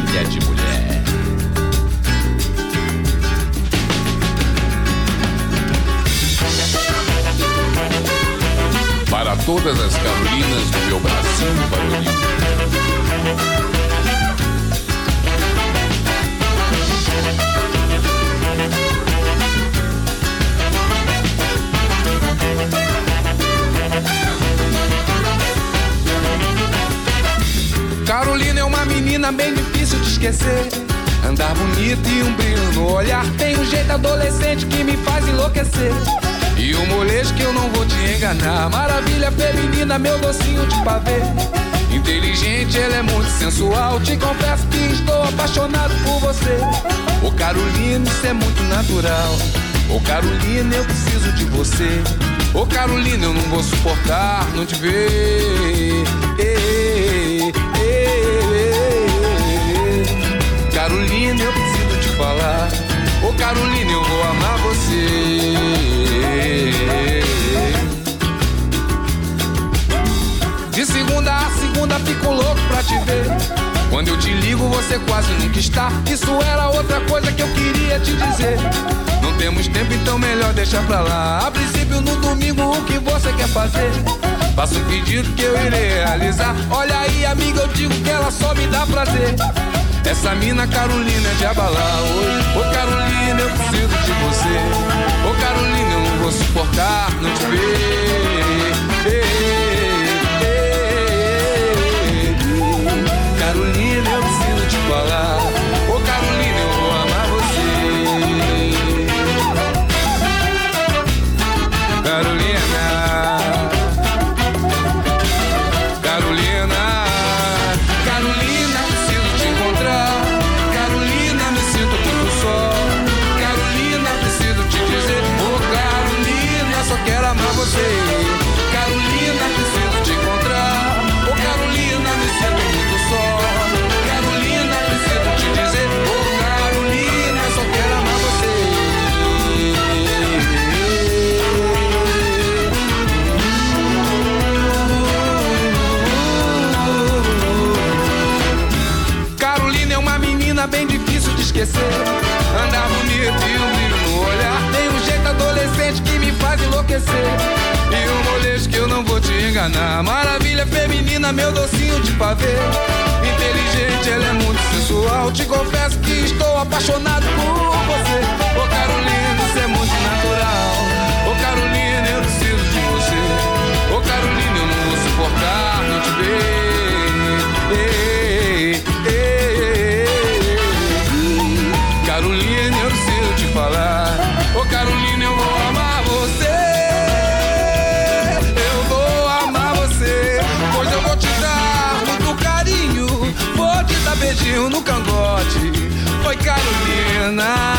maravilha de mulher. Para todas as Carolinas do meu Brasil varonil. Carolina é uma menina bem difícil de esquecer. Andar bonita e um brilho no olhar. Tem um jeito adolescente que me faz enlouquecer. E um molejo que eu não vou te enganar. Maravilha feminina, meu docinho de pavê. Inteligente, ela é muito sensual. Te confesso que estou apaixonado por você. Ô Carolina, isso é muito natural. Ô Carolina, eu preciso de você. Ô Carolina, eu não vou suportar não te ver. Carolina, eu preciso te falar. Ô Carolina, eu vou amar você. De segunda a segunda fico louco pra te ver. Quando eu te ligo você quase nunca está. Isso era outra coisa que eu queria te dizer. Não temos tempo, então melhor deixar pra lá. A princípio no domingo o que você quer fazer? Faça um pedido que eu irei realizar. Olha aí amiga, eu digo que ela só me dá prazer. Essa mina Carolina é de abalar. Ô Carolina, eu preciso de você. Ô Carolina, eu não vou suportar não te ver. Carolina, eu preciso te falar. Ô Carolina, eu vou amar você. Carolina, Carolina, Carolina, preciso te encontrar. Carolina, me sinto muito só. Carolina, preciso te dizer. Ô Carolina, só quero amar você. Carolina, preciso te encontrar. Ô Carolina, me sinto muito só. Carolina, preciso te dizer. Ô Carolina, só quero amar você. Carolina é uma menina bem difícil de esquecer. Andar bonito e um brilho no olhar. Tem um jeito adolescente que me faz enlouquecer. E um molejo que eu não vou te enganar. Maravilha feminina, meu docinho de pavê. Inteligente, ela é muito sensual. Te confesso que estou apaixonado por você. Ô Carolina, isso é muito natural. Ô Carolina, eu preciso de você. Ô Carolina, eu não vou suportar não te ver. Carolina, eu preciso te falar. Ô Carolina, eu vou amar você. Eu vou amar você. Pois eu vou te dar muito carinho. Vou te dar beijinho no cangote. Oi Carolina.